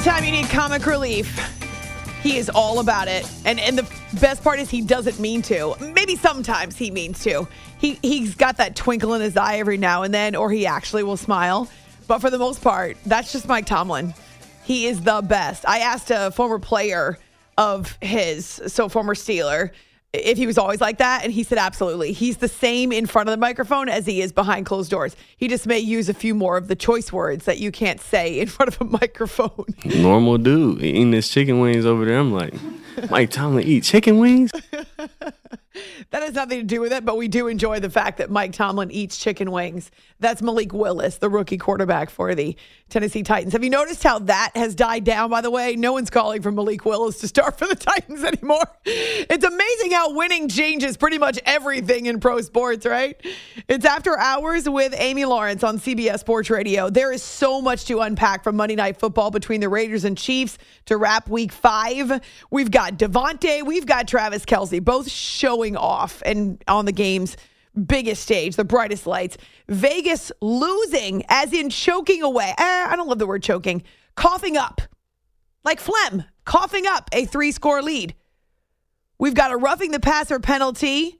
Anytime you need comic relief, he is all about it. And the best part is he doesn't mean to. Maybe sometimes he means to. He's got that twinkle in his eye every now and then, or he actually will smile. But for the most part, that's just Mike Tomlin. He is the best. I asked a former player of his, so former Steeler, if he was always like that, and he said absolutely. He's the same in front of the microphone as he is behind closed doors. He just may use a few more of the choice words that you can't say in front of a microphone. Normal dude eating his chicken wings over there. I'm like, Mike Tomlin eat chicken wings? That has nothing to do with it, but we do enjoy the fact that Mike Tomlin eats chicken wings. That's Malik Willis, the rookie quarterback for the Tennessee Titans. Have you noticed how that has died down, by the way? No one's calling for Malik Willis to start for the Titans anymore. It's amazing how winning changes pretty much everything in pro sports, right? It's After Hours with Amy Lawrence on CBS Sports Radio. There is so much to unpack from Monday Night Football between the Raiders and Chiefs to wrap Week 5. We've got Devontae, we've got Travis Kelce, both showing off and on the game's biggest stage, the brightest lights. Vegas losing, as in choking away. I don't love the word choking. Coughing up, like phlegm, coughing up a 3-score lead. We've got a roughing the passer penalty.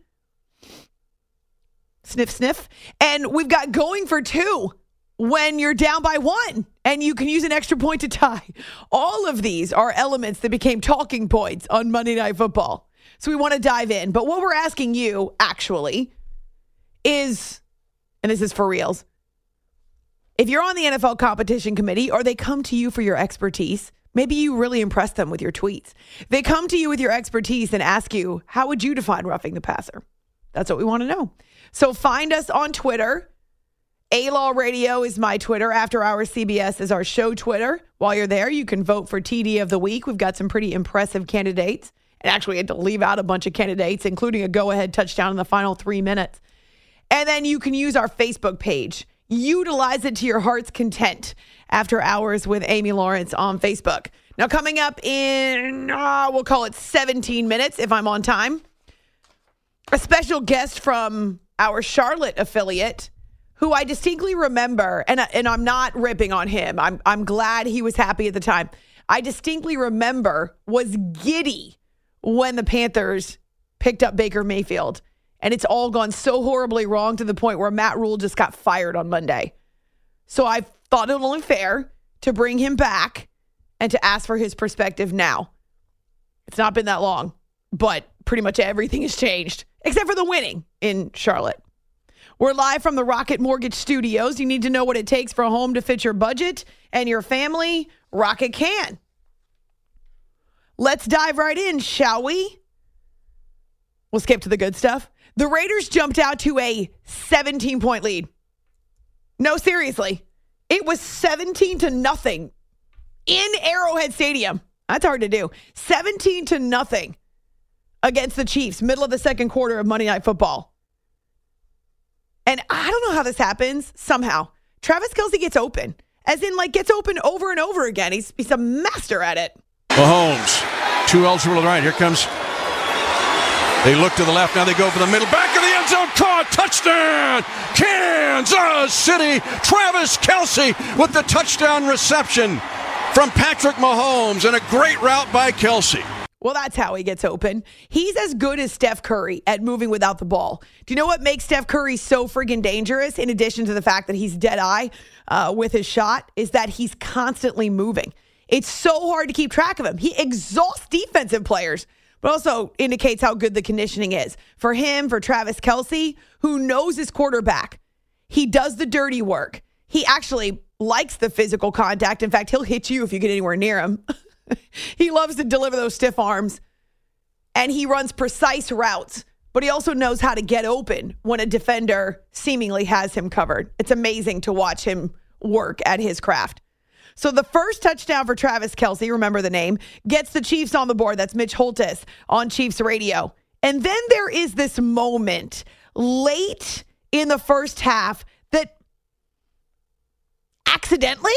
Sniff, sniff. And we've got going for 2 when you're down by 1 and you can use an extra point to tie. All of these are elements that became talking points on Monday Night Football. So we want to dive in. But what we're asking you, actually, is, and this is for reals, if you're on the NFL competition committee or they come to you for your expertise, maybe you really impress them with your tweets. They come to you with your expertise and ask you, how would you define roughing the passer? That's what we want to know. So find us on Twitter. A-Law Radio is my Twitter. After Hours CBS is our show Twitter. While you're there, you can vote for TD of the Week. We've got some pretty impressive candidates. And actually had to leave out a bunch of candidates, including a go-ahead touchdown in the final 3 minutes. And then you can use our Facebook page. Utilize it to your heart's content. After Hours with Amy Lawrence on Facebook. Now, coming up in, we'll call it 17 minutes if I'm on time, a special guest from our Charlotte affiliate who I distinctly remember, and I'm not ripping on him. I'm glad he was happy at the time. I distinctly remember was giddy when the Panthers picked up Baker Mayfield. And it's all gone so horribly wrong to the point where Matt Rule just got fired on Monday. So I thought it only fair to bring him back and to ask for his perspective now. It's not been that long, but pretty much everything has changed, except for the winning in Charlotte. We're live from the Rocket Mortgage Studios. You need to know what it takes for a home to fit your budget and your family. Rocket can. Let's dive right in, shall we? We'll skip to the good stuff. The Raiders jumped out to a 17-point lead. No, seriously. It was 17-0 in Arrowhead Stadium. That's hard to do. 17-0 against the Chiefs, middle of the second quarter of Monday Night Football. And I don't know how this happens. Somehow, Travis Kelce gets open. As in, gets open over and over again. He's a master at it. Mahomes, 2 eligible to the right. Here comes. They look to the left. Now they go for the middle. Back of the end zone. Caught. Touchdown. Kansas City. Travis Kelce with the touchdown reception from Patrick Mahomes. And a great route by Kelce. Well, that's how he gets open. He's as good as Steph Curry at moving without the ball. Do you know what makes Steph Curry so friggin' dangerous, in addition to the fact that he's dead-eye with his shot, is that he's constantly moving. It's so hard to keep track of him. He exhausts defensive players, but also indicates how good the conditioning is. For him, for Travis Kelce, who knows his quarterback, he does the dirty work. He actually likes the physical contact. In fact, he'll hit you if you get anywhere near him. He loves to deliver those stiff arms, and he runs precise routes, but he also knows how to get open when a defender seemingly has him covered. It's amazing to watch him work at his craft. So the first touchdown for Travis Kelce, remember the name, gets the Chiefs on the board. That's Mitch Holthus on Chiefs Radio. And then there is this moment late in the first half that accidentally,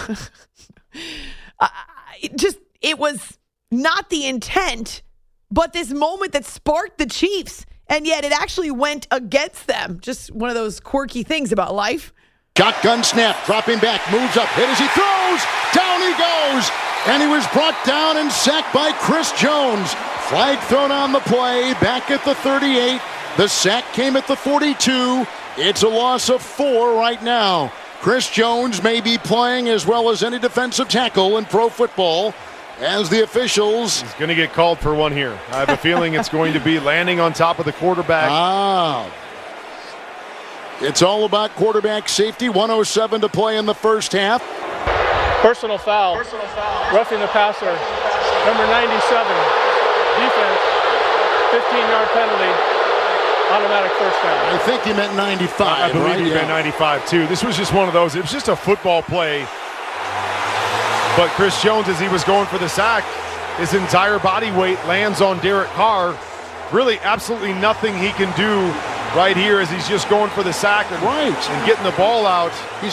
it was not the intent, but this moment that sparked the Chiefs, and yet it actually went against them. Just one of those quirky things about life. Shotgun snap, dropping back, moves up, hit as he throws, down he goes, and he was brought down and sacked by Chris Jones. Flag thrown on the play, back at the 38. The sack came at the 42. It's a loss of 4 right now. Chris Jones may be playing as well as any defensive tackle in pro football as the officials. He's going to get called for one here. I have a feeling it's going to be landing on top of the quarterback. It's all about quarterback safety. 1:07 to play in the first half. Personal foul. Roughing the passer. Number 97. Defense. 15-yard penalty. Automatic first down. I think he meant 95. I believe right? he meant 95 too. This was just one of those. It was just a football play. But Chris Jones, as he was going for the sack, his entire body weight lands on Derek Carr. Really absolutely nothing he can do right here as he's just going for the sack and getting the ball out.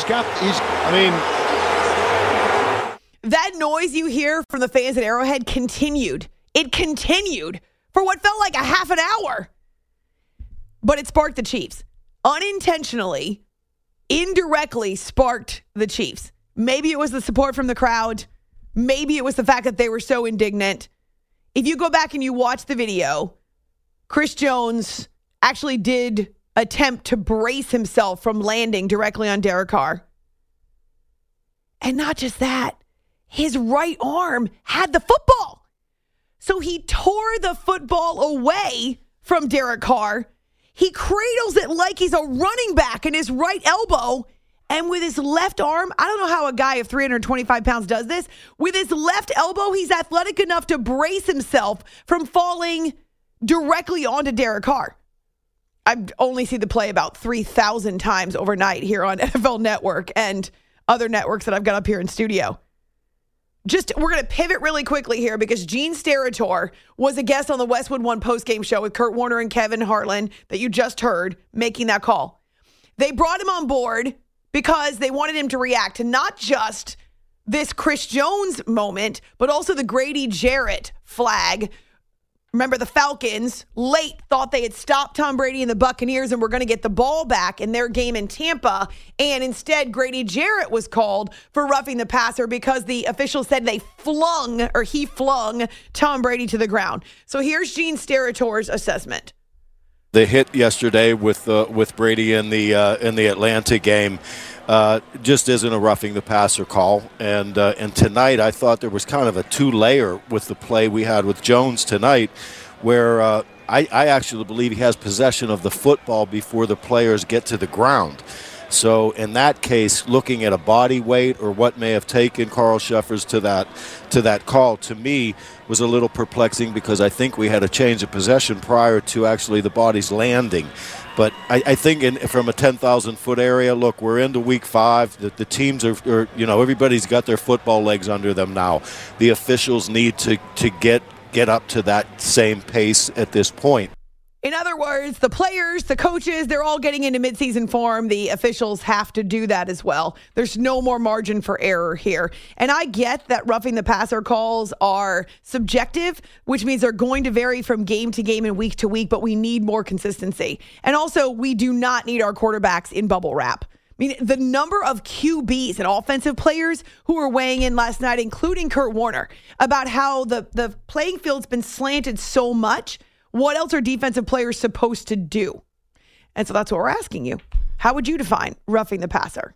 That noise you hear from the fans at Arrowhead continued. It continued for what felt like a half an hour. But it sparked the Chiefs. Unintentionally, indirectly sparked the Chiefs. Maybe it was the support from the crowd. Maybe it was the fact that they were so indignant. If you go back and you watch the video, Chris Jones actually did attempt to brace himself from landing directly on Derek Carr. And not just that, his right arm had the football. So he tore the football away from Derek Carr. He cradles it like he's a running back in his right elbow. And with his left arm, I don't know how a guy of 325 pounds does this. With his left elbow, he's athletic enough to brace himself from falling directly onto Derek Carr. I've only seen the play about 3,000 times overnight here on NFL Network and other networks that I've got up here in studio. We're going to pivot really quickly here because Gene Steratore was a guest on the Westwood One postgame show with Kurt Warner and Kevin Hartland that you just heard making that call. They brought him on board because they wanted him to react to not just this Chris Jones moment, but also the Grady Jarrett flag. Remember, the Falcons late thought they had stopped Tom Brady and the Buccaneers and were going to get the ball back in their game in Tampa. And instead, Grady Jarrett was called for roughing the passer because the officials said he flung Tom Brady to the ground. So here's Gene Steratore's assessment. The hit yesterday with Brady in the Atlanta game just isn't a roughing the passer call. And tonight I thought there was kind of a two-layer with the play we had with Jones tonight, where I actually believe he has possession of the football before the players get to the ground. So in that case, looking at a body weight or what may have taken Carl Cheffers to that call, to me, was a little perplexing because I think we had a change of possession prior to actually the bodies landing. But I think from a 10,000-foot area, look, we're into week 5. The teams are everybody's got their football legs under them now. The officials need to get up to that same pace at this point. In other words, the players, the coaches, they're all getting into midseason form. The officials have to do that as well. There's no more margin for error here. And I get that roughing the passer calls are subjective, which means they're going to vary from game to game and week to week, but we need more consistency. And also, we do not need our quarterbacks in bubble wrap. I mean, the number of QBs and offensive players who were weighing in last night, including Kurt Warner, about how the playing field's been slanted so much. What else are defensive players supposed to do? And so that's what we're asking you. How would you define roughing the passer?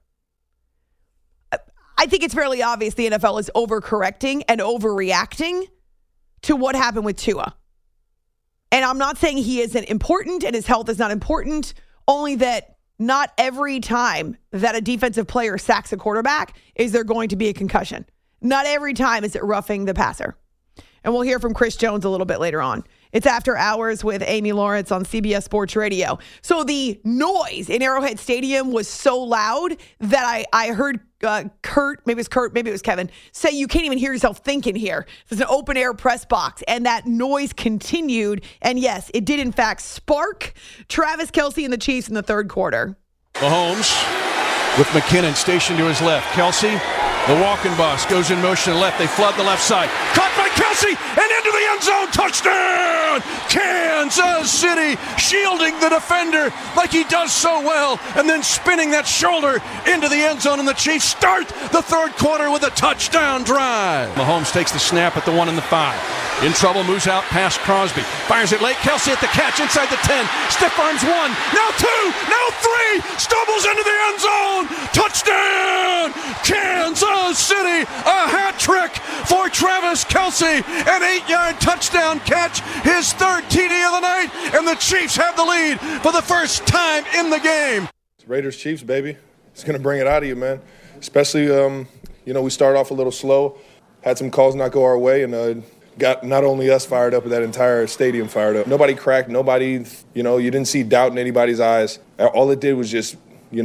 I think it's fairly obvious the NFL is overcorrecting and overreacting to what happened with Tua. And I'm not saying he isn't important and his health is not important, only that not every time that a defensive player sacks a quarterback is there going to be a concussion. Not every time is it roughing the passer. And we'll hear from Chris Jones a little bit later on. It's After Hours with Amy Lawrence on CBS Sports Radio. So the noise in Arrowhead Stadium was so loud that I heard Kurt, maybe it was Kevin, say you can't even hear yourself thinking here. There's an open air press box, and that noise continued. And yes, it did in fact spark Travis Kelce and the Chiefs in the third quarter. Mahomes with McKinnon stationed to his left. Kelce The walking boss goes in motion left. They flood the left side. Caught by Kelce and into the end zone. Touchdown! Kansas City shielding the defender like he does so well, and then spinning that shoulder into the end zone. And the Chiefs start the third quarter with a touchdown drive. Mahomes takes the snap at the 1 and the 5. In trouble, moves out past Crosby. Fires it late. Kelce at the catch inside the 10. Stiff arms 1. Now 2. Now 3. Stumbles into the end zone. Touchdown! Kansas City. A hat trick for Travis Kelce. An 8-yard touchdown catch. His third TD of the night. And the Chiefs have the lead for the first time in the game. Raiders Chiefs, baby. It's going to bring it out of you, man. Especially, we started off a little slow. Had some calls not go our way, and got not only us fired up, but that entire stadium fired up. Nobody cracked. Nobody, you didn't see doubt in anybody's eyes. All it did was just,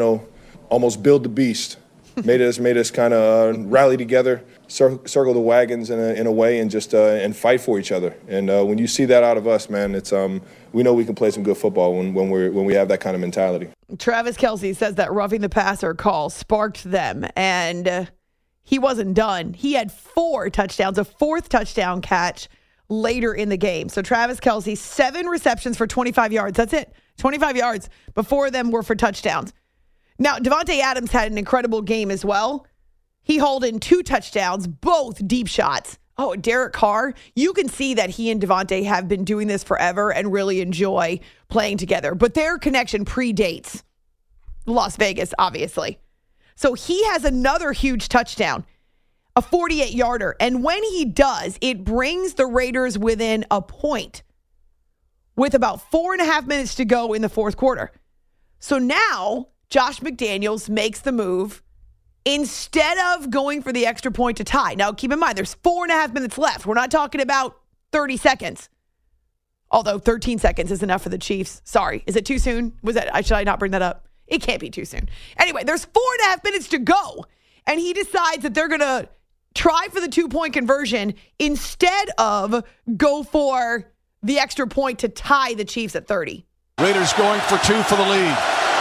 almost build the beast. Made us kind of rally together, circle the wagons in a way, and just and fight for each other. And when you see that out of us, man, it's we know we can play some good football when we have that kind of mentality. Travis Kelce says that roughing the passer call sparked them, and he wasn't done. He had 4 touchdowns, a 4th touchdown catch later in the game. So Travis Kelce, 7 receptions for 25 yards. That's it, 25 yards. Before them were for touchdowns. Now, Davante Adams had an incredible game as well. He hauled in 2 touchdowns, both deep shots. Oh, Derek Carr, you can see that he and Davante have been doing this forever and really enjoy playing together. But their connection predates Las Vegas, obviously. So he has another huge touchdown, a 48-yarder. And when he does, it brings the Raiders within a point with about 4.5 minutes to go in the fourth quarter. So now Josh McDaniels makes the move instead of going for the extra point to tie. Now, keep in mind, there's 4.5 minutes left. We're not talking about 30 seconds. Although 13 seconds is enough for the Chiefs. Sorry. Is it too soon? Should I not bring that up? It can't be too soon. Anyway, there's 4.5 minutes to go. And he decides that they're going to try for the 2-point conversion instead of go for the extra point to tie the Chiefs at 30. Raiders going for 2 for the lead.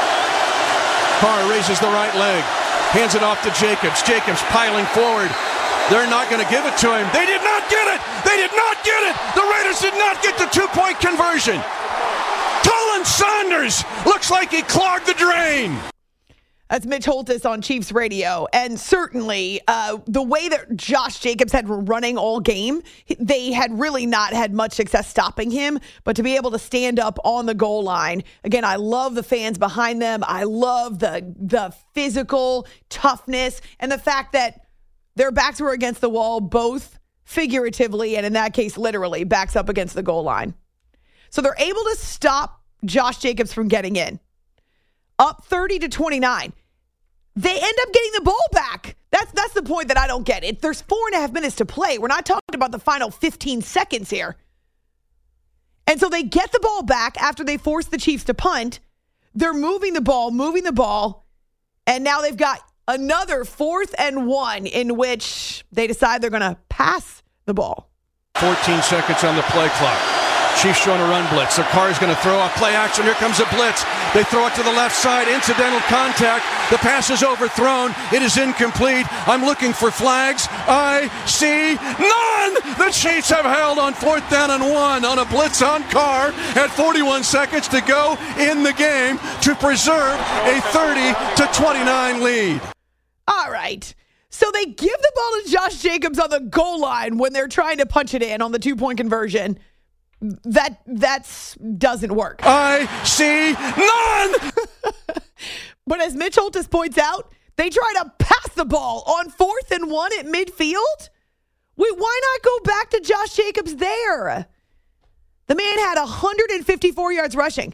Carr raises the right leg. Hands it off to Jacobs. Jacobs piling forward. They're not going to give it to him. They did not get it. They did not get it. The Raiders did not get the 2-point conversion. Colin Saunders looks like he clogged the drain. That's Mitch Holthus on Chiefs Radio. And certainly the way that Josh Jacobs had been running all game, they had really not had much success stopping him. But to be able to stand up on the goal line, again, I love the fans behind them. I love the physical toughness and the fact that their backs were against the wall, both figuratively and in that case, literally, backs up against the goal line. So they're able to stop Josh Jacobs from getting in. Up 30-29. They end up getting the ball back. That's the point that I don't get. There's 4.5 minutes to play. We're not talking about the final 15 seconds here. And so they get the ball back after they force the Chiefs to punt. They're moving the ball. And now they've got another 4th and 1 in which they decide they're going to pass the ball. 14 seconds on the play clock. Chiefs trying to run blitz. Their car is going to throw off play action. Here comes a blitz. They throw it to the left side. Incidental contact. The pass is overthrown. It is incomplete. I'm looking for flags. I see none. The Chiefs have held on 4th down and 1 on a blitz on Carr at 41 seconds to go in the game to preserve a 30-29 lead. All right. So they give the ball to Josh Jacobs on the goal line when they're trying to punch it in on the 2-point conversion. That doesn't work. I see none. But as Mitch Holthus points out, they try to pass the ball on 4th and 1 at midfield. Why not go back to Josh Jacobs there? The man had 154 yards rushing.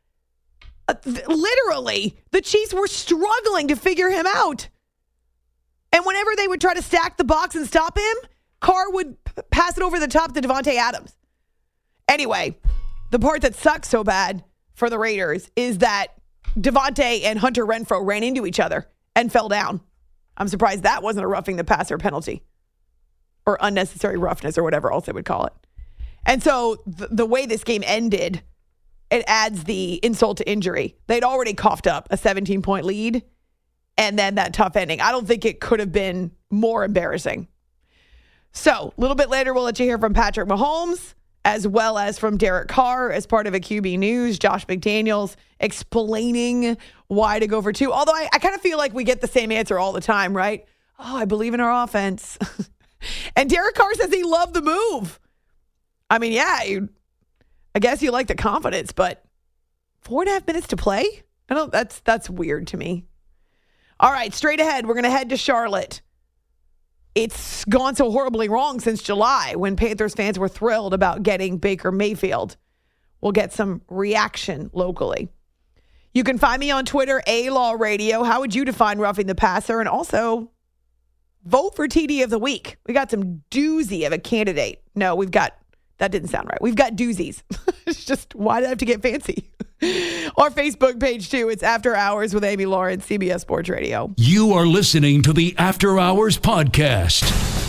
Literally, the Chiefs were struggling to figure him out. And whenever they would try to stack the box and stop him, Carr would pass it over the top to Davante Adams. Anyway, the part that sucks so bad for the Raiders is that Davante and Hunter Renfrow ran into each other and fell down. I'm surprised that wasn't a roughing the passer penalty or unnecessary roughness or whatever else they would call it. And so the way this game ended, it adds the insult to injury. They'd already coughed up a 17-point lead, and then that tough ending. I don't think it could have been more embarrassing. So a little bit later, we'll let you hear from Patrick Mahomes as well as from Derek Carr as part of a QB News. Josh McDaniels explaining why to go for 2. Although I kind of feel like we get the same answer all the time, right? Oh, I believe in our offense. And Derek Carr says he loved the move. I mean, yeah, I guess you like the confidence, but 4.5 minutes to play? That's weird to me. All right, straight ahead, we're going to head to Charlotte. It's gone so horribly wrong since July when Panthers fans were thrilled about getting Baker Mayfield. We'll get some reaction locally. You can find me on Twitter, A-Law Radio. How would you define roughing the passer? And also, vote for TD of the week. We got some doozy of a candidate. No, that didn't sound right. We've got doozies. It's just, why do I have to get fancy? Our Facebook page, too. It's After Hours with Amy Lawrence, CBS Sports Radio. You are listening to the After Hours Podcast.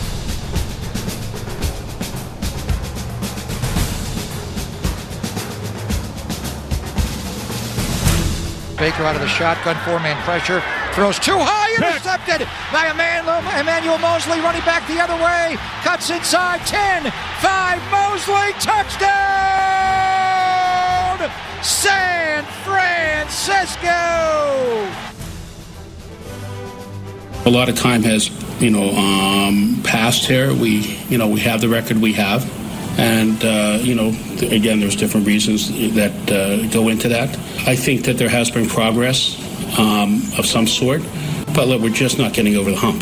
Baker out of the shotgun, 4-man pressure, throws too high, intercepted by Emmanuel Moseley, running back the other way, cuts inside, 10, 5, Moseley, touchdown! San Francisco! A lot of time has, passed here. We have the record we have. And, again, there's different reasons that go into that. I think that there has been progress of some sort, but look, we're just not getting over the hump.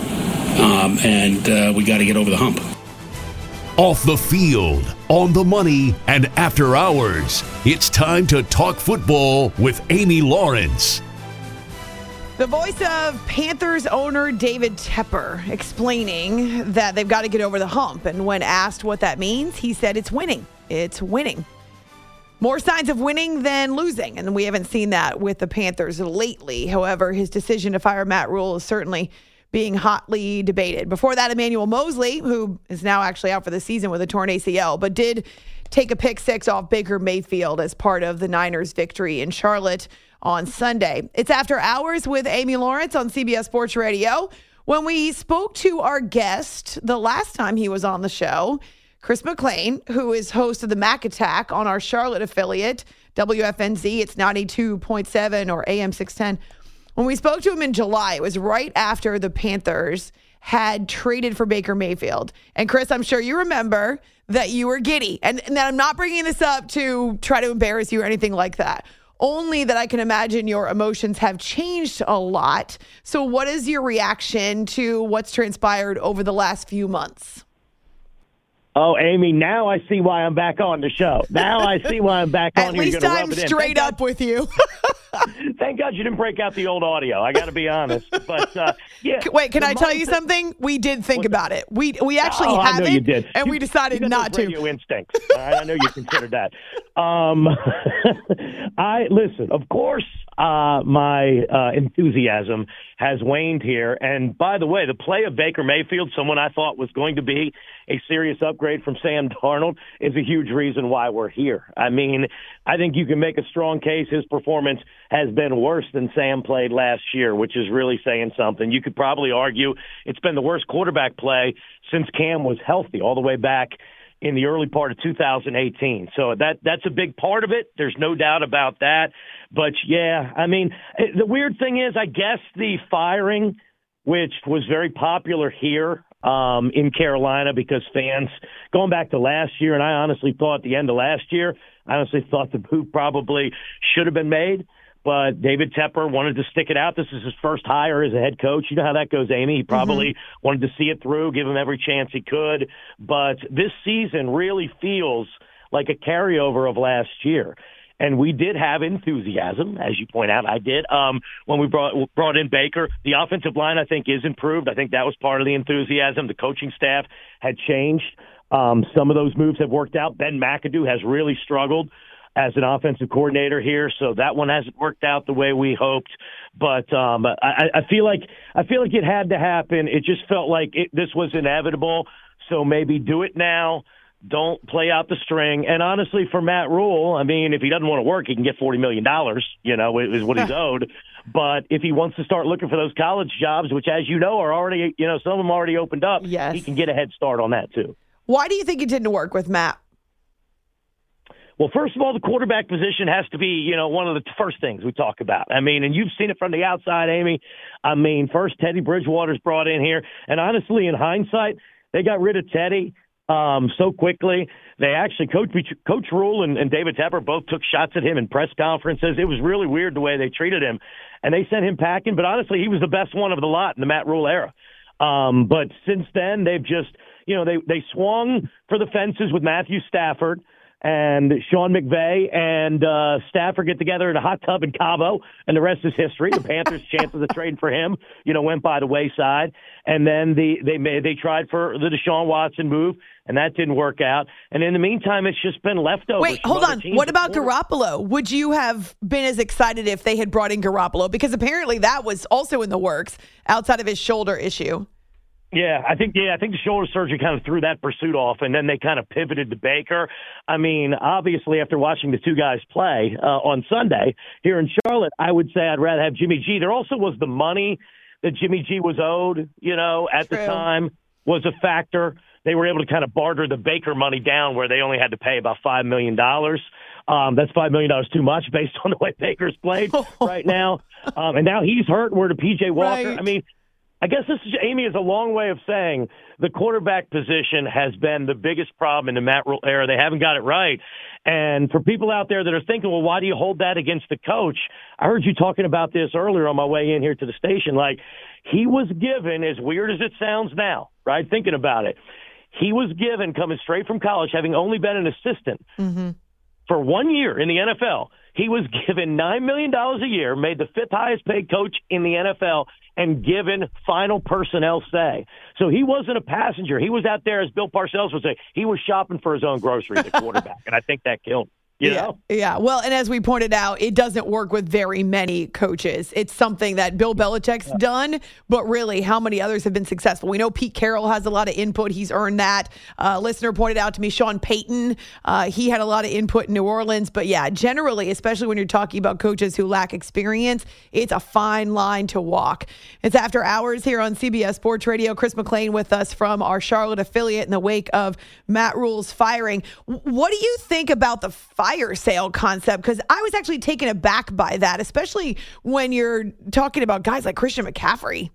And we got to get over the hump. Off the field, on the money, and after hours, it's time to talk football with Amy Lawrence. The voice of Panthers owner David Tepper explaining that they've got to get over the hump. And when asked what that means, he said it's winning. It's winning. More signs of winning than losing. And we haven't seen that with the Panthers lately. However, his decision to fire Matt Rule is certainly being hotly debated. Before that, Emmanuel Moseley, who is now actually out for the season with a torn ACL, but did take a pick 6 off Baker Mayfield as part of the Niners' victory in Charlotte on Sunday. It's After Hours with Amy Lawrence on CBS Sports Radio. When we spoke to our guest the last time he was on the show, Chris McClain, who is host of the Mac Attack on our Charlotte affiliate, WFNZ, it's 92.7 or AM 610. When we spoke to him in July, it was right after the Panthers had traded for Baker Mayfield. And Chris, I'm sure you remember that you were giddy. And that I'm not bringing this up to try to embarrass you or anything like that. Only that I can imagine your emotions have changed a lot. So what is your reaction to what's transpired over the last few months? Oh, Amy, now I see why I'm back on the show. Now I see why I'm back on. At least I'm straight up with you. Thank God you didn't break out the old audio. I got to be honest. But yeah. Wait, can I tell you something? We did think about it. We actually have it, you did. And we decided not to. Radio instincts. I know you considered that. Listen. Of course, my enthusiasm has waned here. And by the way, the play of Baker Mayfield, someone I thought was going to be a serious upgrade from Sam Darnold, is a huge reason why we're here. I mean, I think you can make a strong case his performance has been worse than Sam played last year, which is really saying something. You could probably argue it's been the worst quarterback play since Cam was healthy, all the way back in the early part of 2018. So that's a big part of it. There's no doubt about that. But, yeah, I mean, the weird thing is, I guess the firing, which was very popular here in Carolina because fans, going back to last year, and I honestly thought at the end of last year, the move probably should have been made. But David Tepper wanted to stick it out. This is his first hire as a head coach. You know how that goes, Amy. He probably wanted to see it through, give him every chance he could. But this season really feels like a carryover of last year. And we did have enthusiasm, as you point out. I did. When we brought in Baker, the offensive line, I think, is improved. I think that was part of the enthusiasm. The coaching staff had changed. Some of those moves have worked out. Ben McAdoo has really struggled as an offensive coordinator here, so that one hasn't worked out the way we hoped. But I feel like it had to happen. It just felt like this was inevitable. So maybe do it now. Don't play out the string. And honestly, for Matt Rule, I mean, if he doesn't want to work, he can get $40 million. Is what he's owed. But if he wants to start looking for those college jobs, which, as you know, are already, some of them already opened up, yes, he can get a head start on that too. Why do you think it didn't work with Matt? Well, first of all, the quarterback position has to be, one of the first things we talk about. I mean, and you've seen it from the outside, Amy. I mean, first Teddy Bridgewater's brought in here. And honestly, in hindsight, they got rid of Teddy so quickly. They actually, Coach Rule and David Tepper both took shots at him in press conferences. It was really weird the way they treated him. And they sent him packing. But honestly, he was the best one of the lot in the Matt Rule era. But since then, they've just, they swung for the fences with Matthew Stafford. And Sean McVay and Stafford get together in a hot tub in Cabo, and the rest is history. The Panthers' chances of trading for him, went by the wayside. And then they tried for the Deshaun Watson move, and that didn't work out. And in the meantime, it's just been leftovers. Wait, hold on. What about Garoppolo? Would you have been as excited if they had brought in Garoppolo? Because apparently that was also in the works outside of his shoulder issue. Yeah, I think the shoulder surgery kind of threw that pursuit off, and then they kind of pivoted to Baker. I mean, obviously, after watching the two guys play on Sunday here in Charlotte, I would say I'd rather have Jimmy G. There also was the money that Jimmy G was owed, at the time was a factor. They were able to kind of barter the Baker money down where they only had to pay about $5 million. That's $5 million too much based on the way Baker's played right now. And now he's hurt. We're to P.J. Walker. Right. I mean, I guess this, Amy, is a long way of saying the quarterback position has been the biggest problem in the Matt Rule era. They haven't got it right. And for people out there that are thinking, well, why do you hold that against the coach? I heard you talking about this earlier on my way in here to the station. Like, he was given, as weird as it sounds now, right, thinking about it, he was given, coming straight from college, having only been an assistant for 1 year in the NFL, he was given $9 million a year, made the fifth highest paid coach in the NFL, and given final personnel say. So he wasn't a passenger. He was out there, as Bill Parcells would say, he was shopping for his own groceries at quarterback, and I think that killed him. You know? Yeah. Well, and as we pointed out, it doesn't work with very many coaches. It's something that Bill Belichick's done, but really, how many others have been successful? We know Pete Carroll has a lot of input. He's earned that. Listener pointed out to me, Sean Payton, he had a lot of input in New Orleans. But yeah, generally, especially when you're talking about coaches who lack experience, it's a fine line to walk. It's After Hours here on CBS Sports Radio. Chris McClain with us from our Charlotte affiliate in the wake of Matt Rule's firing. What do you think about the fire sale concept? Because I was actually taken aback by that, especially when you're talking about guys like Christian McCaffrey.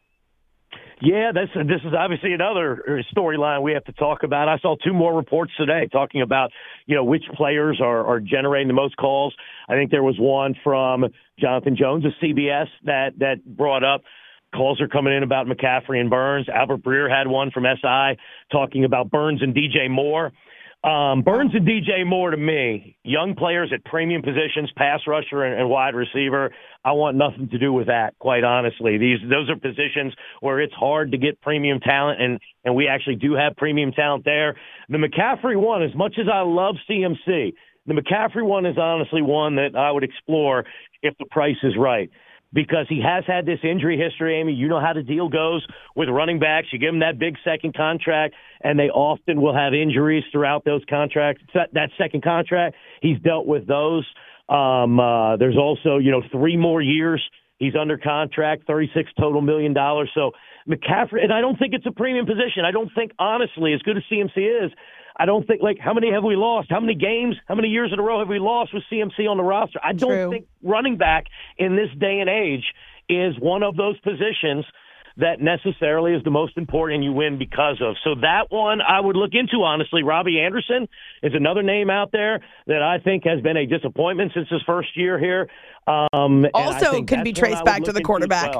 Yeah, this is obviously another storyline we have to talk about. I saw two more reports today talking about, which players are generating the most calls. I think there was one from Jonathan Jones of CBS that brought up calls are coming in about McCaffrey and Burns. Albert Breer had one from SI talking about Burns and DJ Moore. Burns and DJ Moore, to me, young players at premium positions, pass rusher and wide receiver, I want nothing to do with that, quite honestly. Those are positions where it's hard to get premium talent, and we actually do have premium talent there. The McCaffrey one, as much as I love CMC, the McCaffrey one is honestly one that I would explore if the price is right. Because he has had this injury history, Amy. You know how the deal goes with running backs. You give them that big second contract, and they often will have injuries throughout those contracts. That second contract, he's dealt with those. There's also, 3 more years he's under contract, $36 total million. So McCaffrey, and I don't think it's a premium position. I don't think, honestly, as good as CMC is, I don't think, how many have we lost? How many games, how many years in a row have we lost with CMC on the roster? I don't think running back in this day and age is one of those positions that necessarily is the most important and you win because of. So that one I would look into, honestly. Robbie Anderson is another name out there that I think has been a disappointment since his first year here. Also can be traced back to the quarterback.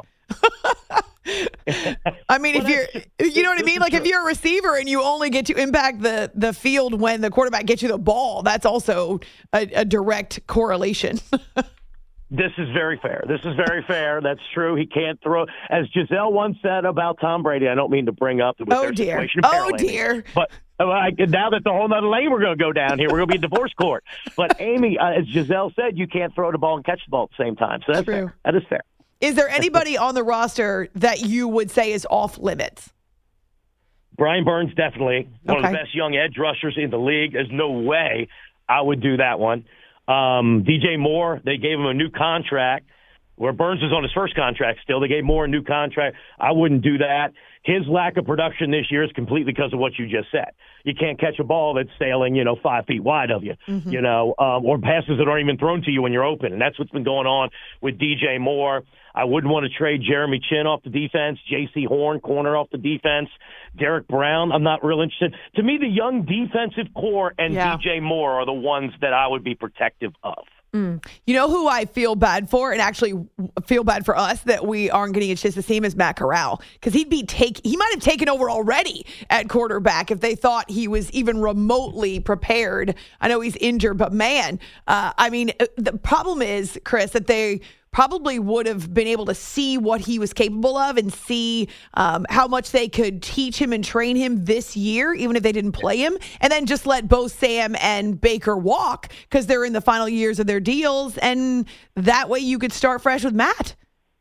I mean, if you know what I mean? Like, if you're a receiver and you only get to impact the field when the quarterback gets you the ball, that's also a direct correlation. This is very fair. That's true. He can't throw. As Giselle once said about Tom Brady, I don't mean to bring up with their situation. Oh, dear. But now that's a whole nother lane we're going to go down here. We're going to be in divorce court. But, Amy, as Giselle said, you can't throw the ball and catch the ball at the same time. So that's true. Fair. That is fair. Is there anybody on the roster that you would say is off limits? Brian Burns, definitely. One of the best young edge rushers in the league. There's no way I would do that one. DJ Moore, they gave him a new contract where Burns is on his first contract still. They gave Moore a new contract. I wouldn't do that. His lack of production this year is completely because of what you just said. You can't catch a ball that's sailing, 5 feet wide of you, or passes that aren't even thrown to you when you're open. And that's what's been going on with DJ Moore. I wouldn't want to trade Jeremy Chin off the defense, J.C. Horn, corner off the defense, Derek Brown. I'm not real interested. To me, the young defensive core and DJ Moore are the ones that I would be protective of. You know who I feel bad for, and actually feel bad for us that we aren't getting a chance to see him, is Matt Corral, because he might have taken over already at quarterback if they thought he was even remotely prepared. I know he's injured, but man, the problem is, Chris, that they probably would have been able to see what he was capable of and see how much they could teach him and train him this year, even if they didn't play him, and then just let both Sam and Baker walk because they're in the final years of their deals, and that way you could start fresh with Matt.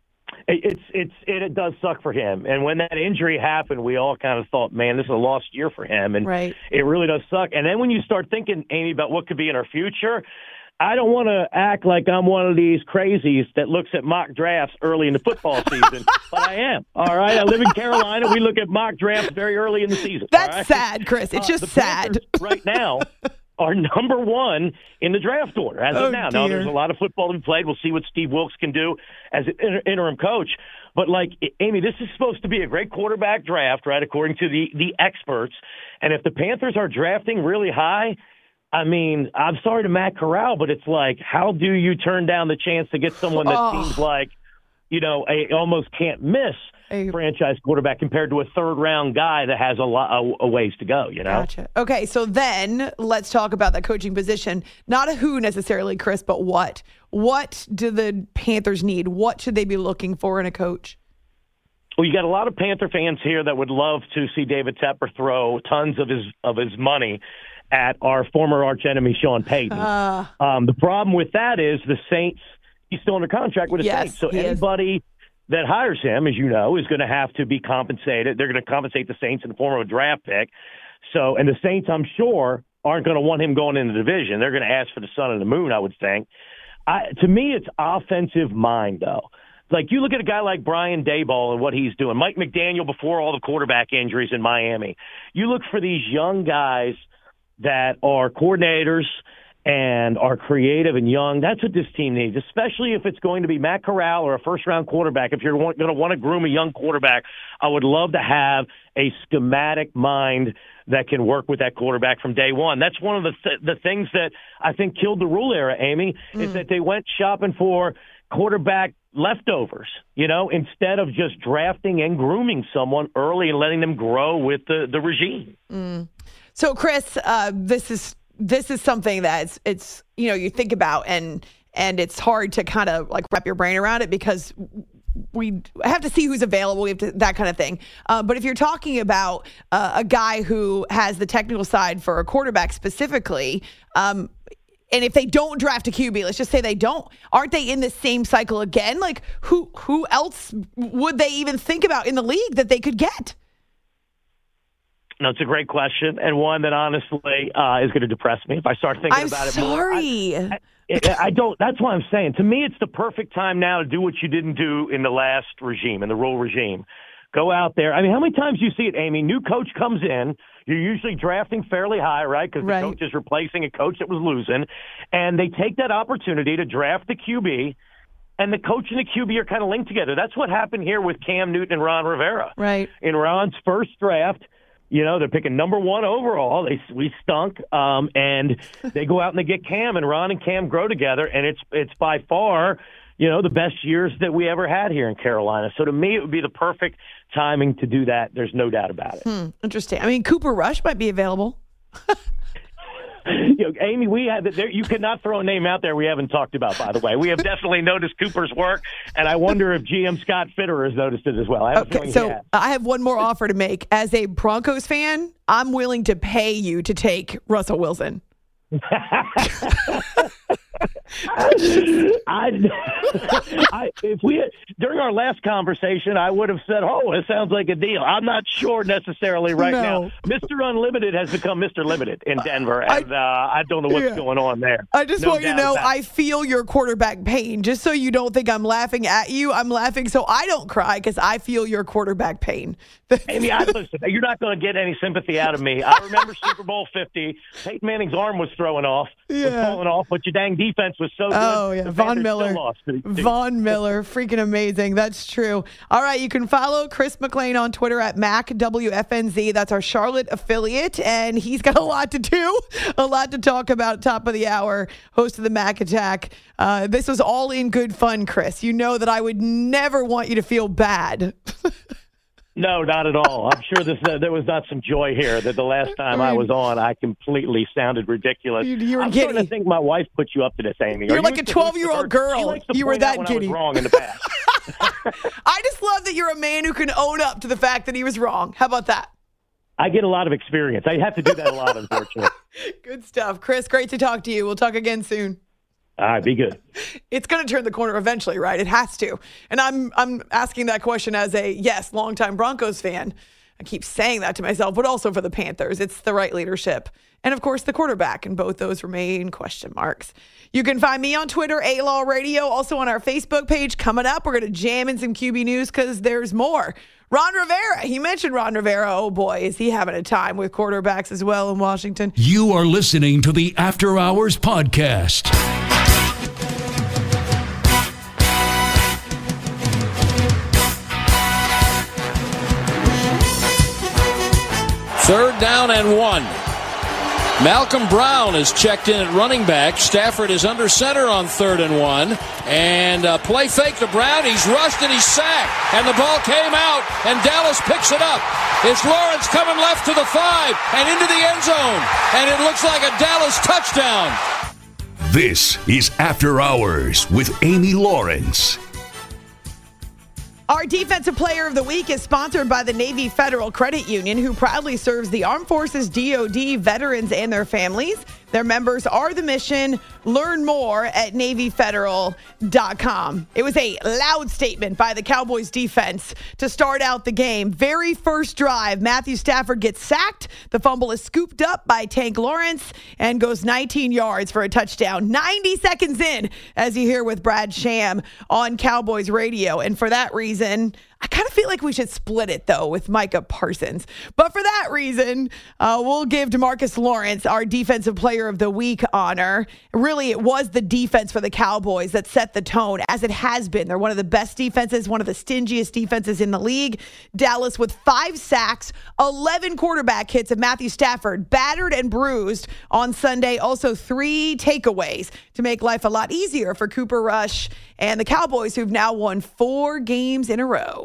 It does suck for him. And when that injury happened, we all kind of thought, man, this is a lost year for him. And It really does suck. And then when you start thinking, Amy, about what could be in our future, I don't want to act like I'm one of these crazies that looks at mock drafts early in the football season, but I am. All right, I live in Carolina. We look at mock drafts very early in the season. That's sad, Chris. It's just sad. Right now are number one in the draft order as of now. Now, there's a lot of football to be played. We'll see what Steve Wilks can do as an interim coach. But, Amy, this is supposed to be a great quarterback draft, right, according to the experts. And if the Panthers are drafting really high, I mean, I'm sorry to Matt Corral, but it's like, how do you turn down the chance to get someone that seems like, a almost can't miss franchise quarterback compared to a third-round guy that has a ways to go, Gotcha. Okay, so then let's talk about that coaching position. Not a who necessarily, Chris, but what. What do the Panthers need? What should they be looking for in a coach? Well, you got a lot of Panther fans here that would love to see David Tepper throw tons of his money at our former archenemy Sean Payton. The problem with that is the Saints, he's still under contract with the Saints. So anybody that hires him, as you know, is going to have to be compensated. They're going to compensate the Saints in the form of a draft pick. So, and the Saints, I'm sure, aren't going to want him going in the division. They're going to ask for the sun and the moon, I would think. To me, it's offensive mind, though. Like, you look at a guy like Brian Daboll and what he's doing. Mike McDaniel before all the quarterback injuries in Miami. You look for these young guys that are coordinators and are creative and young. That's what this team needs, especially if it's going to be Matt Corral or a first-round quarterback. If you're going to want to groom a young quarterback, I would love to have a schematic mind that can work with that quarterback from day one. That's one of the things that I think killed the Rule era, Amy, is that they went shopping for quarterback leftovers, instead of just drafting and grooming someone early and letting them grow with the regime. So, Chris, this is something that it's you think about and it's hard to kind of wrap your brain around it because we have to see who's available. We have to, that kind of thing. But if you're talking about a guy who has the technical side for a quarterback specifically, and if they don't draft a QB, let's just say they don't, aren't they in the same cycle again? Like who else would they even think about in the league that they could get? No, it's a great question, and one that honestly is going to depress me if I start thinking about it more. I don't. That's why I'm saying. To me, it's the perfect time now to do what you didn't do in the last regime, in the Rule regime. Go out there. I mean, how many times do you see it, Amy? New coach comes in. You're usually drafting fairly high, right? Because the coach is replacing a coach that was losing. And they take that opportunity to draft the QB, and the coach and the QB are kind of linked together. That's what happened here with Cam Newton and Ron Rivera. Right. In Ron's first draft, they're picking number one overall. We stunk, and they go out and they get Cam, and Ron and Cam grow together, and it's by far, the best years that we ever had here in Carolina. So to me, it would be the perfect timing to do that. There's no doubt about it. Interesting. I mean, Cooper Rush might be available. Amy, you could not throw a name out there we haven't talked about, by the way. We have definitely noticed Cooper's work, and I wonder if GM Scott Fitterer has noticed it as well. I have one more offer to make. As a Broncos fan, I'm willing to pay you to take Russell Wilson. If we during our last conversation, I would have said, "Oh, it sounds like a deal." I'm not sure necessarily right now. Mr. Unlimited has become Mr. Limited in Denver, and I don't know what's going on there. I just want you to know I feel your quarterback pain. Just so you don't think I'm laughing at you, I'm laughing so I don't cry because I feel your quarterback pain. Amy, listen, you're not going to get any sympathy out of me. I remember Super Bowl 50. Peyton Manning's arm was falling off, but your dang defense was so good. Oh, yeah. Von Miller. Von Miller. Freaking amazing. That's true. All right. You can follow Chris McLean on Twitter at MacWFNZ. That's our Charlotte affiliate. And he's got a lot to do, a lot to talk about. Top of the hour, host of the Mac Attack. This was all in good fun, Chris. You know that I would never want you to feel bad. No, not at all. I'm sure there was not some joy here that the last time I was on, I completely sounded ridiculous. I'm starting to think my wife put you up to this, Amy. You're like a 12-year-old girl. You were that giddy. I was wrong in the past. I just love that you're a man who can own up to the fact that he was wrong. How about that? I get a lot of experience. I have to do that a lot, unfortunately. Good stuff. Chris, great to talk to you. We'll talk again soon. All right, be good. It's going to turn the corner eventually, right? It has to. And I'm asking that question as a, longtime Broncos fan. I keep saying that to myself, but also for the Panthers. It's the right leadership. And, of course, the quarterback, and both those remain question marks. You can find me on Twitter, A-Law Radio, also on our Facebook page. Coming up, we're going to jam in some QB news because there's more. Ron Rivera, he mentioned Ron Rivera. Oh, boy, is he having a time with quarterbacks as well in Washington. You are listening to the After Hours Podcast. Third down and 1. Malcolm Brown is checked in at running back. Stafford is under center on 3rd and 1. And play fake to Brown. He's rushed and he's sacked. And the ball came out, and Dallas picks it up. It's Lawrence coming left to the 5 and into the end zone. And it looks like a Dallas touchdown. This is After Hours with Amy Lawrence. Our Defensive Player of the Week is sponsored by the Navy Federal Credit Union, who proudly serves the Armed Forces, DoD, veterans, and their families. Their members are the mission. Learn more at NavyFederal.com. It was a loud statement by the Cowboys defense to start out the game. Very first drive, Matthew Stafford gets sacked. The fumble is scooped up by Tank Lawrence and goes 19 yards for a touchdown. 90 seconds in, as you hear with Brad Sham on Cowboys radio. And for that reason, I kind of feel like we should split it, though, with Micah Parsons. But for that reason, we'll give DeMarcus Lawrence our Defensive Player of the Week honor. Really, it was the defense for the Cowboys that set the tone, as it has been. They're one of the best defenses, one of the stingiest defenses in the league. Dallas with 5 sacks, 11 quarterback hits of Matthew Stafford, battered and bruised on Sunday. Also 3 takeaways to make life a lot easier for Cooper Rush and the Cowboys, who've now won 4 games in a row.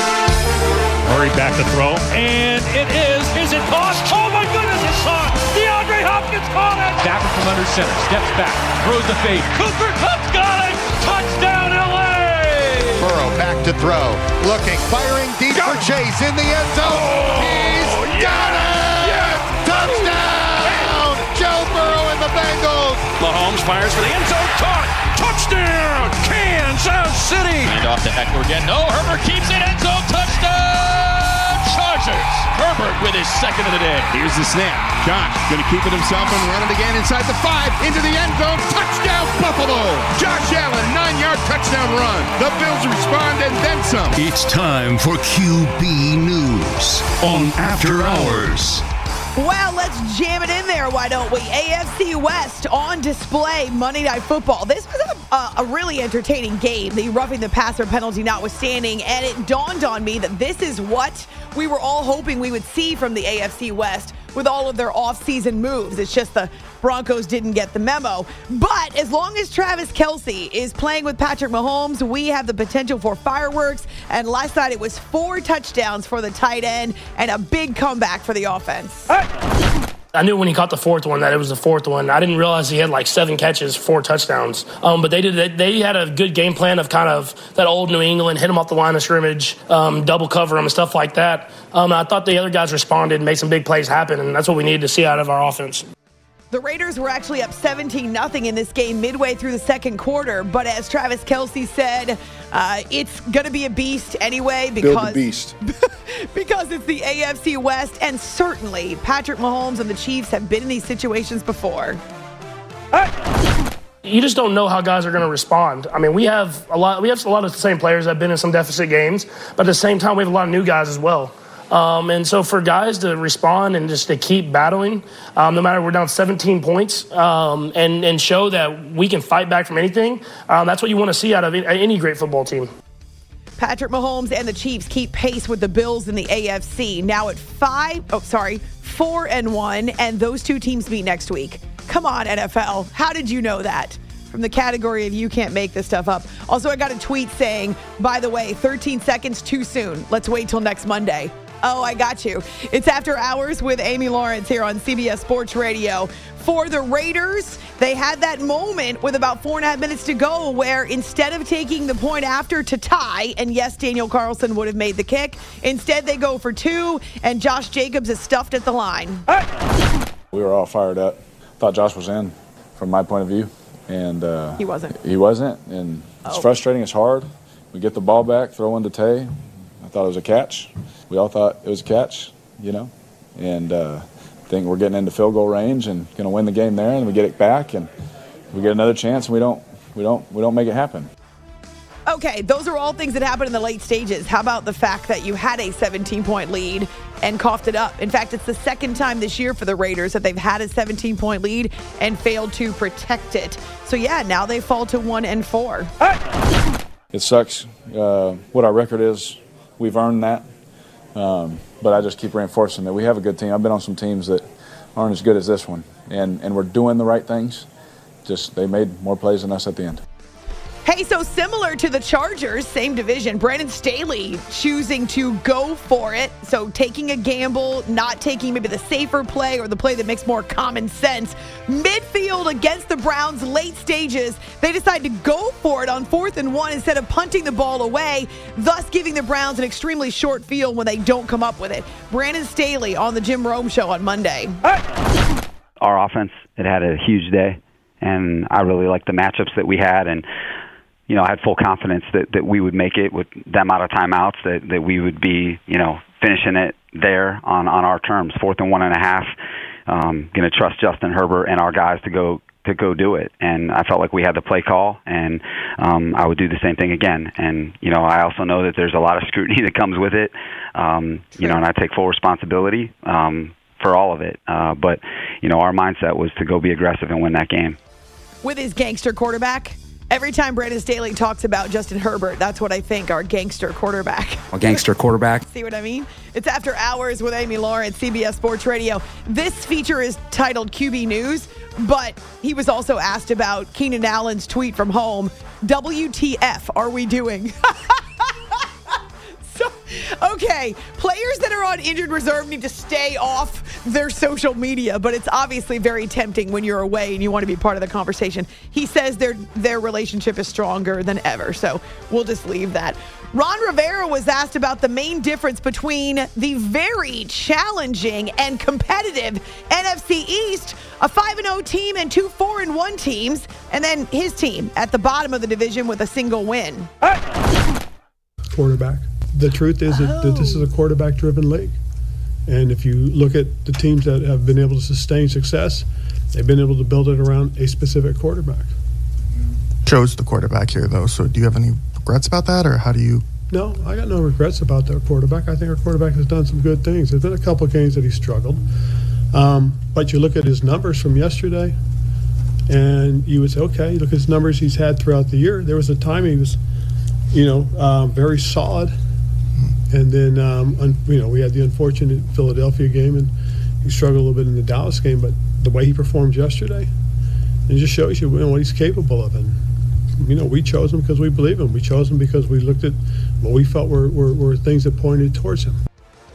Murray back to throw, and it is it caught? Oh my goodness, it's caught! DeAndre Hopkins caught it! Stafford from under center, steps back, throws the fade. Cooper Kupp's got it! Touchdown, LA! Burrow back to throw, looking, firing deep for Chase in the end zone. He's got it! Yes! Touchdown! Joe Burrow and the Bengals. Mahomes fires for the end zone, caught! Touchdown! Kansas City! And off to Eckler again. No, Herbert keeps it. End zone touchdown! Chargers! Herbert with his second of the day. Here's the snap. Josh going to keep it himself and run it again inside the 5. Into the end zone. Touchdown, Buffalo! Josh Allen, 9-yard touchdown run. The Bills respond and then some. It's time for QB News on After Hours. Well, let's jam it in there, why don't we? AFC West on display, Monday Night Football. This was a really entertaining game, the roughing the passer penalty notwithstanding, and it dawned on me that this is what we were all hoping we would see from the AFC West with all of their offseason moves. It's just the Broncos didn't get the memo. But as long as Travis Kelce is playing with Patrick Mahomes, we have the potential for fireworks. And last night it was 4 touchdowns for the tight end and a big comeback for the offense. I knew when he caught the 4th one that it was the 4th one. I didn't realize he had like 7 catches, 4 touchdowns. But they had a good game plan of kind of that old New England, hit him off the line of scrimmage, double cover him and stuff like that. I thought the other guys responded and made some big plays happen, and that's what we needed to see out of our offense. The Raiders were actually up 17-0 in this game midway through the second quarter. But as Travis Kelce said, it's going to be a beast anyway because, Build the beast. because it's the AFC West. And certainly Patrick Mahomes and the Chiefs have been in these situations before. You just don't know how guys are going to respond. I mean, we have a lot of the same players that have been in some deficit games, but at the same time, we have a lot of new guys as well. And so for guys to respond and just to keep battling, no matter we're down 17 points, and show that we can fight back from anything, that's what you want to see out of any great football team. Patrick Mahomes and the Chiefs keep pace with the Bills in the AFC, now at 4-1, and those two teams meet next week. Come on, NFL. How did you know that? From the category of you can't make this stuff up. Also, I got a tweet saying, by the way, 13 seconds too soon. Let's wait till next Monday. Oh, I got you. It's After Hours with Amy Lawrence here on CBS Sports Radio. For the Raiders, they had that moment with about 4.5 minutes to go where instead of taking the point after to tie, and yes, Daniel Carlson would have made the kick, instead they go for 2, and Josh Jacobs is stuffed at the line. We were all fired up. Thought Josh was in from my point of view. And he wasn't. He wasn't, and it's frustrating. It's hard. We get the ball back, throw into Tay. I thought it was a catch. We all thought it was a catch, and think we're getting into field goal range and going to win the game there, and we get it back, and we get another chance, and we don't make it happen. Okay, those are all things that happen in the late stages. How about the fact that you had a 17-point lead and coughed it up? In fact, it's the second time this year for the Raiders that they've had a 17-point lead and failed to protect it. So, yeah, now they fall to 1-4. It sucks what our record is. We've earned that. But I just keep reinforcing that we have a good team. I've been on some teams that aren't as good as this one. And we're doing the right things. Just they made more plays than us at the end. Hey, so similar to the Chargers, same division, Brandon Staley choosing to go for it. So taking a gamble, not taking maybe the safer play or the play that makes more common sense. Midfield against the Browns, late stages, they decide to go for it on 4th and 1 instead of punting the ball away, thus giving the Browns an extremely short field when they don't come up with it. Brandon Staley on the Jim Rome Show on Monday. Our offense, it had a huge day, and I really liked the matchups that we had, and I had full confidence that we would make it with that amount of timeouts, that we would be, finishing it there on our terms, 4th and 1.5. Going to trust Justin Herbert and our guys to go do it. And I felt like we had the play call, and I would do the same thing again. And, I also know that there's a lot of scrutiny that comes with it, and I take full responsibility for all of it. But, our mindset was to go be aggressive and win that game. With his gangster quarterback? Every time Brandon Staley talks about Justin Herbert, that's what I think, our gangster quarterback. A gangster quarterback. See what I mean? It's After Hours with Amy Lawrence, CBS Sports Radio. This feature is titled QB News, but he was also asked about Keenan Allen's tweet from home, WTF are we doing? Okay, players that are on injured reserve need to stay off their social media, but it's obviously very tempting when you're away and you want to be part of the conversation. He says their relationship is stronger than ever, so we'll just leave that. Ron Rivera was asked about the main difference between the very challenging and competitive NFC East, a 5-0 team and 2 4-1 teams, and then his team at the bottom of the division with a single win. Quarterback. The truth is that this is a quarterback-driven league. And if you look at the teams that have been able to sustain success, they've been able to build it around a specific quarterback. Chose the quarterback here, though, so do you have any regrets about that, or how do you? No, I got no regrets about their quarterback. I think our quarterback has done some good things. There's been a couple of games that he struggled. But you look at his numbers from yesterday, and you would say, okay, look at his numbers he's had throughout the year. There was a time he was, very solid. And then, we had the unfortunate Philadelphia game, and he struggled a little bit in the Dallas game. But the way he performed yesterday, it just shows you what he's capable of. And, we chose him because we believe him. We chose him because we looked at what we felt were things that pointed towards him.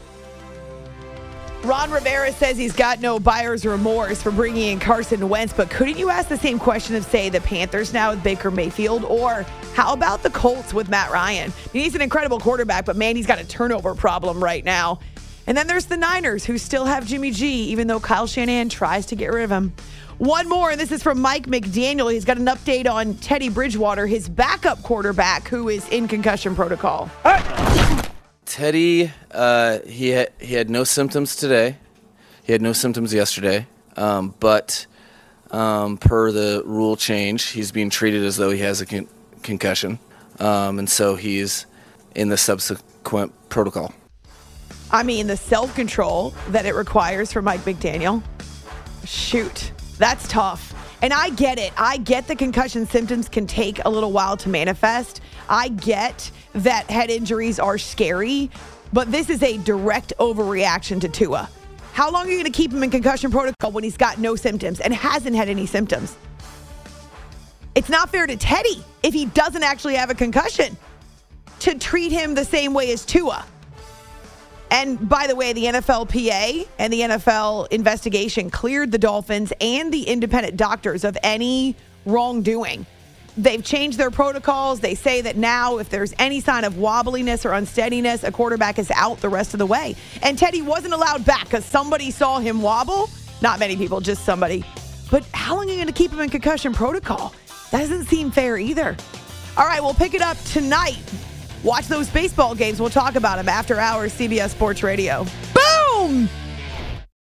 Ron Rivera says he's got no buyer's remorse for bringing in Carson Wentz, but couldn't you ask the same question of, say, the Panthers now with Baker Mayfield? Or how about the Colts with Matt Ryan? He's an incredible quarterback, but, man, he's got a turnover problem right now. And then there's the Niners, who still have Jimmy G, even though Kyle Shanahan tries to get rid of him. One more, and this is from Mike McDaniel. He's got an update on Teddy Bridgewater, his backup quarterback, who is in concussion protocol. Teddy, he had no symptoms today. He had no symptoms yesterday. But per the rule change, he's being treated as though he has a concussion. And so he's in the subsequent protocol. I mean, the self-control that it requires for Mike McDaniel. Shoot, that's tough. And I get it. I get the concussion symptoms can take a little while to manifest. I get that head injuries are scary, but this is a direct overreaction to Tua. How long are you going to keep him in concussion protocol when he's got no symptoms and hasn't had any symptoms? It's not fair to Teddy if he doesn't actually have a concussion to treat him the same way as Tua. And by the way, the NFLPA and the NFL investigation cleared the Dolphins and the independent doctors of any wrongdoing. They've changed their protocols. They say that now if there's any sign of wobbliness or unsteadiness, a quarterback is out the rest of the way. And Teddy wasn't allowed back because somebody saw him wobble. Not many people, just somebody. But how long are you going to keep him in concussion protocol? That doesn't seem fair either. All right, we'll pick it up tonight. Watch those baseball games. We'll talk about them after hours, CBS Sports Radio. Boom!